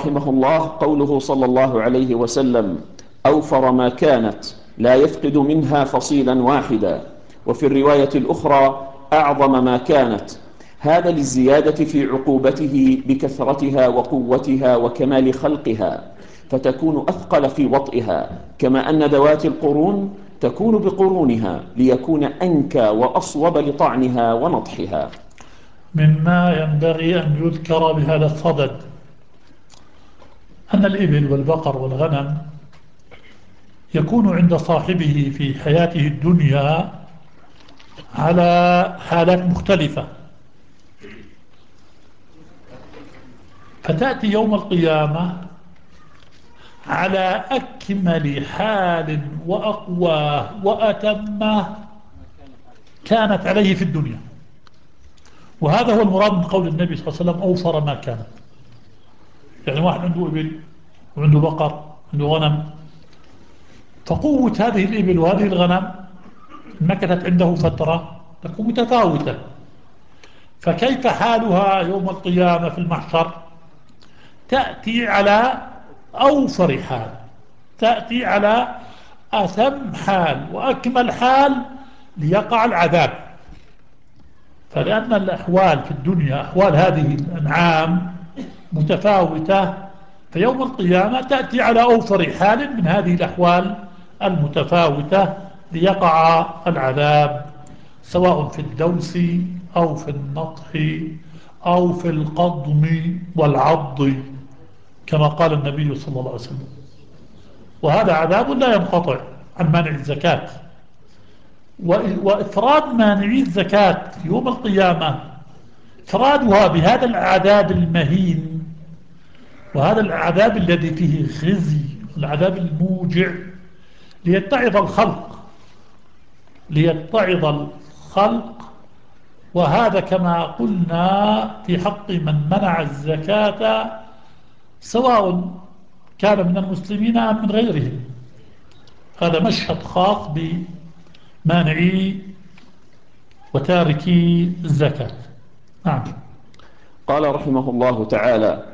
رحمه الله قوله صلى الله عليه وسلم: أوفر ما كانت، لا يفقد منها فصيلا واحدا. وفي الرواية الأخرى: أعظم ما كانت، هذا للزيادة في عقوبته بكثرتها وقوتها وكمال خلقها، فتكون أثقل في وطئها، كما أن ذوات القرون تكون بقرونها ليكون أنكى وأصوب لطعنها ونطحها. مما ينبغي أن يذكر بهذا الصدد أن الإبل والبقر والغنم يكون عند صاحبه في حياته الدنيا على حالات مختلفة، فتأتي يوم القيامة على أكمل حال وأقواه وأتمه كانت عليه في الدنيا. وهذا هو المراد من قول النبي صلى الله عليه وسلم: أوفر ما كانت. يعني واحد عنده إبل وعنده بقر عنده غنم، فقوة هذه الإبل وهذه الغنم مكثت عنده فترة تكون متفاوتة، فكيف حالها يوم القيامة في المحشر؟ تأتي على أوفر حال، تأتي على أتم حال وأكمل حال ليقع العذاب. فلأن الأحوال في الدنيا أحوال هذه الأنعام متفاوتة، فيوم القيامة تأتي على أوفر حال من هذه الأحوال المتفاوتة ليقع العذاب، سواء في الدوس أو في النطح أو في القضم والعض، كما قال النبي صلى الله عليه وسلم. وهذا عذاب لا ينقطع عن مانع الزكاة. وإفراد مانعي الزكاة يوم القيامة، إفرادها بهذا العذاب المهين وهذا العذاب الذي فيه خزي، العذاب الموجع، ليتعظ الخلق، ليتعظ الخلق. وهذا كما قلنا في حق من منع الزكاة، سواء كان من المسلمين أم من غيرهم. هذا مشهد خاص بمانعي وتاركي الزكاة. نعم. قال رحمه الله تعالى: